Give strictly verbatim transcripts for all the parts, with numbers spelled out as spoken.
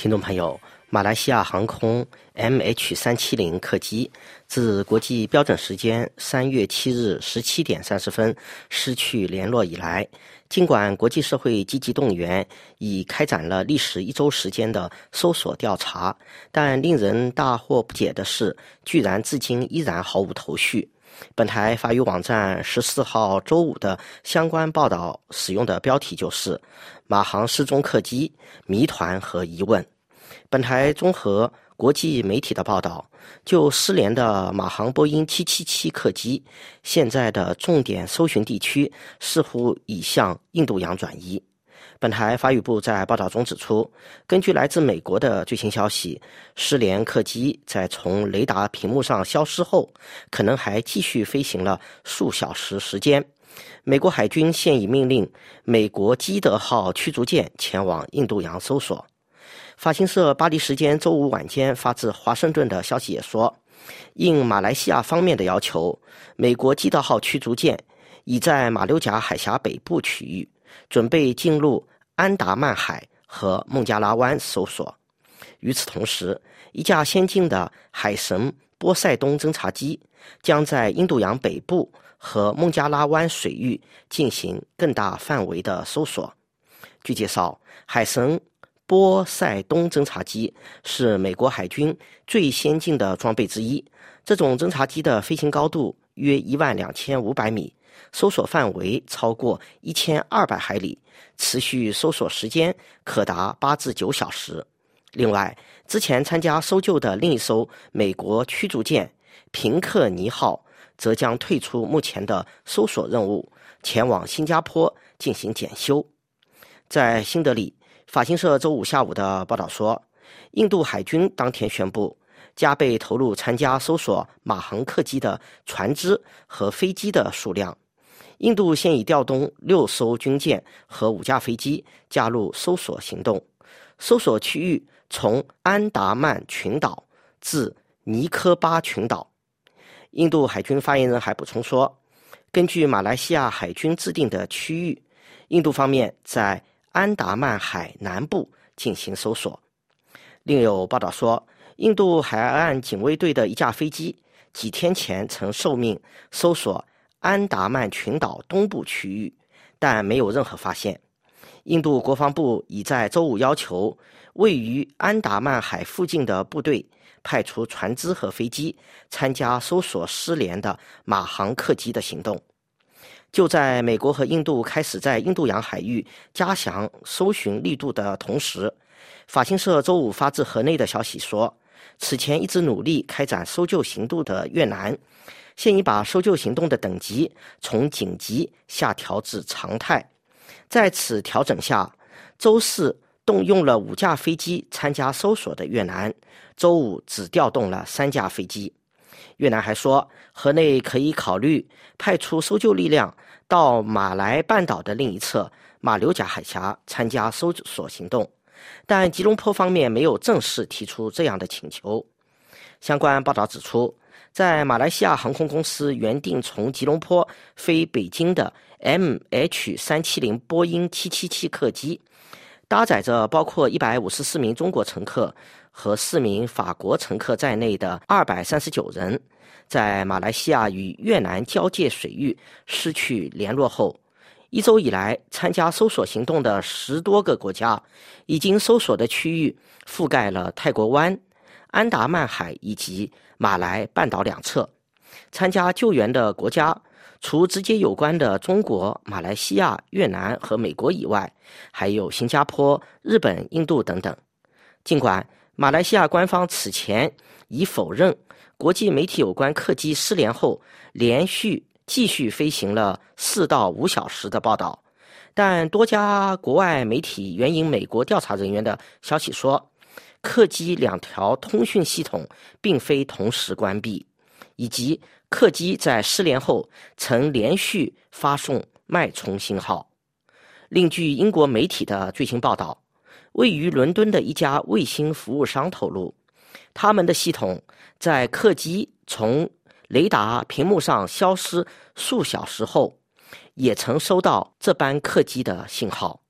听众朋友，马来西亚航空 M H 三七零 客机自国际标准时间三月七日十七点三十分失去联络以来，尽管国际社会积极动员，已开展了历时一周时间的搜索调查，但令人大惑不解的是，居然至今依然毫无头绪。本台法语网站十四号周五的相关报道使用的标题就是马航失踪客机谜团和疑问。本台综合国际媒体的报道，就失联的马航波音七七七客机，现在的重点搜寻地区似乎已向印度洋转移。本台法语部在报道中指出，根据来自美国的最新消息，失联客机在从雷达屏幕上消失后，可能还继续飞行了数小时时间。美国海军现已命令美国基德号驱逐舰前往印度洋搜索。法新社巴黎时间周五晚间发自华盛顿的消息也说，应马来西亚方面的要求，美国基德号驱逐舰已在马六甲海峡北部区域准备进入安达曼海和孟加拉湾搜索。与此同时，一架先进的海神波塞冬侦察机将在印度洋北部和孟加拉湾水域进行更大范围的搜索。据介绍，海神波塞冬侦察机是美国海军最先进的装备之一，这种侦察机的飞行高度约一万两千五百米，搜索范围超过一千二百海里，持续搜索时间可达八至九小时。另外，之前参加搜救的另一艘美国驱逐舰平克尼号则将退出目前的搜索任务，前往新加坡进行检修。在新德里，法新社周五下午的报道说，印度海军当天宣布，加倍投入参加搜索马航客机的船只和飞机的数量。印度现已调动六艘军舰和五架飞机加入搜索行动，搜索区域从安达曼群岛至尼科巴群岛。印度海军发言人还补充说，根据马来西亚海军制定的区域，印度方面在安达曼海南部进行搜索。另有报道说，印度海岸警卫队的一架飞机几天前曾受命搜索安达曼群岛东部区域，但没有任何发现。印度国防部已在周五要求位于安达曼海附近的部队派出船只和飞机参加搜索失联的马航客机的行动。就在美国和印度开始在印度洋海域加强搜寻力度的同时，法新社周五发自河内的消息说，此前一直努力开展搜救行动的越南，现已把搜救行动的等级从紧急下调至常态。在此调整下，周四动用了五架飞机参加搜索的越南，周五只调动了三架飞机。越南还说，河内可以考虑派出搜救力量到马来半岛的另一侧马六甲海峡参加搜索行动，但吉隆坡方面没有正式提出这样的请求。相关报道指出，在马来西亚航空公司原定从吉隆坡飞北京的 M H 三七零 波音七七七客机，搭载着包括一百五十四名中国乘客和四名法国乘客在内的二百三十九人，在马来西亚与越南交界水域失去联络后，一周以来参加搜索行动的十多个国家已经搜索的区域覆盖了泰国湾、安达曼海以及马来半岛两侧。参加救援的国家除直接有关的中国、马来西亚、越南和美国以外，还有新加坡、日本、印度等等。尽管马来西亚官方此前已否认国际媒体有关客机失联后连续继续飞行了四到五小时的报道，但多家国外媒体援引美国调查人员的消息说，客机两条通讯系统并非同时关闭，以及客机在失联后曾连续发送脉冲信号。另据英国媒体的最新报道，位于伦敦的一家卫星服务商透露，他们的系统在客机从雷达屏幕上消失数小时后，也曾收到这班客机的信号。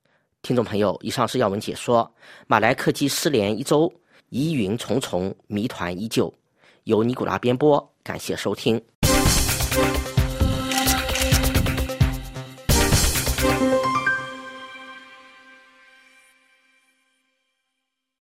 听众朋友，以上是要闻解说。马来客机失联一周，疑云重重，谜团依旧。由尼古拉编播，感谢收听。